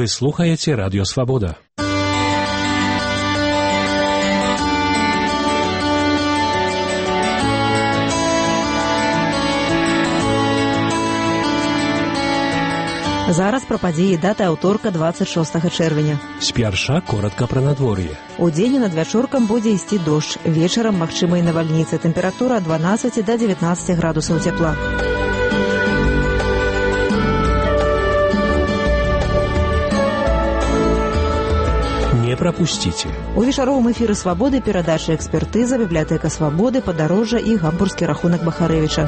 Вы слухаете Радио Свобода. Зараз пра падзеі даты аўторка 26 чэрвеня. Спярша коротка пра надвор'е. Удзень і надвячоркам будзе ісці дождж. Вечарам магчымыя навальніцы. Тэмпература ад 12 до 19 градусаў цяпла. Не прапусціце. У вечаровым эфіры «Свабоды» перадача экспертыза, бібліятэка «Свабоды», падарожжа і гамбургскі рахунак Бахарэвіча.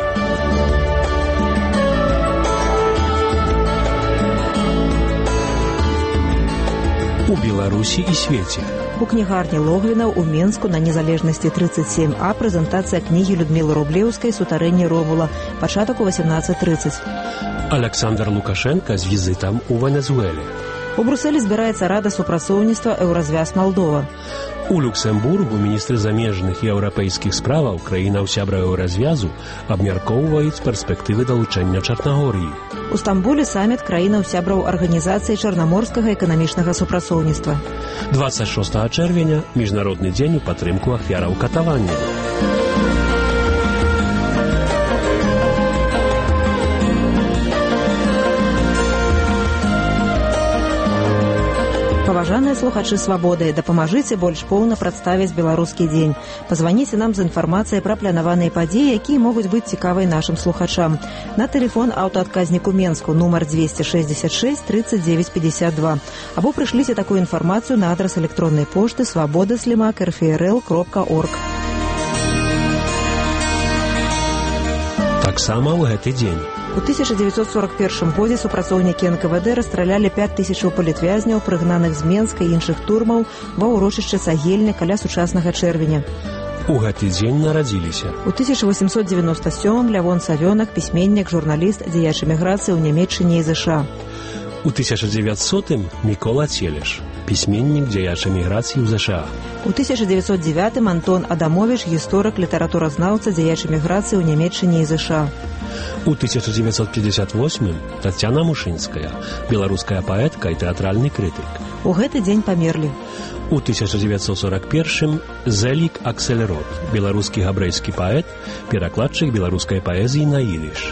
У Беларусі і свеце. У кнігарні Логвіна у Менску на Незалежнасці 37А прэзентацыя кнігі Людмілы Рублеўскай «Сутарэнне Ромула», пачатак у 18:30. Александр Лукашенко з візітам у Венесуэле. У Брусэлі збіраецца Рада супрацоўніцтва «Еўразвяз Малдова». У Люксембургу міністры замежных і еўрапейскіх справаў краінаў сябра Еўразвязу абмяркоўваюць перспектывы далучэння Чарнагорыі. У Стамбуле саміт краінаў сябраў Арганізацыі чарнаморскага эканамічнага супрацоўніцтва. 26 чэрвеня – Міжнародны дзень у падтрымку ахвяраў катавання. Паважаныя слухачы «Свабоды», дапамажыце больш поўна прадставіць беларускі дзень. Пазваніце нам з інфармацыяй пра планаваныя падзеі, якія могуць быць цікавыя нашым слухачам. На тэлефон аўтаадказніку Менску нумар 266 39 52. Або прышліце такую інфармацыю на адрас электроннай пошты svoboda@rfrl.org. Таксама ў гэты дзень. У 1941 годзе супрацоўнікі НКВД расстралялі 5000 палітвязняў, прыгнаных з Менска і іншых турмаў ва ўрочышчы Цагельня каля сучаснага Чэрвеня. У гэты дзень нарадзіліся. У 1897 Лявон Савёнак, пісьменнік, журналіст, дзеяч эміграцыі ў Нямецчыне і ЗША. У 1900-м Мікола Целеш, пісьменнік, дзеяч эміграцыі ў ЗША. У 1909-м Антон Адамовіч, гісторык, літаратуразнаўца, дзеяч эміграцыі ў Нямецчыне і ЗША. У 1958-м Тацяна Мушынская, беларуская паэтка і тэатральны крытык. У гэты дзень памерлі. У 1941-м Зелік Аксельрод, беларускі габрэйскі паэт, перакладчык беларускай паэзіі на ідыш.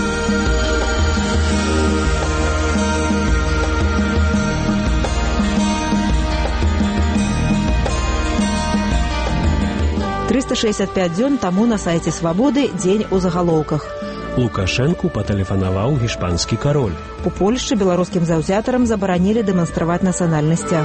«365 дзён таму на сайце «Свабоды» дзень у загалоўках». Лукашэнку патэлефанаваў гішпанскі кароль. У Польшчы беларускім заўзятарам забаранілі дэманстраваць нацыянальны сцяг.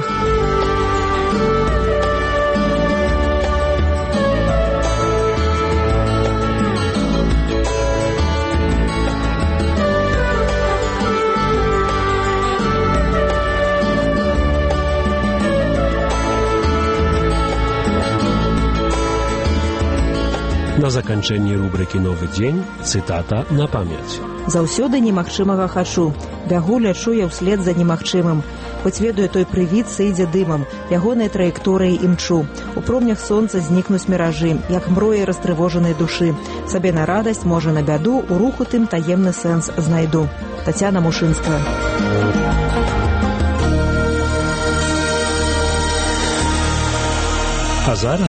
На заканчэнні рубрыкі «Новы дзень» цытата на памяць. «Заўсёды немагчымага хачу. Бягу, лячу я ўслед за немагчымым. Хоць ведаю, той прывід сыдзе дымам. Ягонай траекторыі імчу. У промнях сонца знікнуць міражы, як мроі растрывожанай душы. Сабе на радасць, можа на бяду, у руху тым таемны сэнс знайду». Тацяна Мушынская. А зараз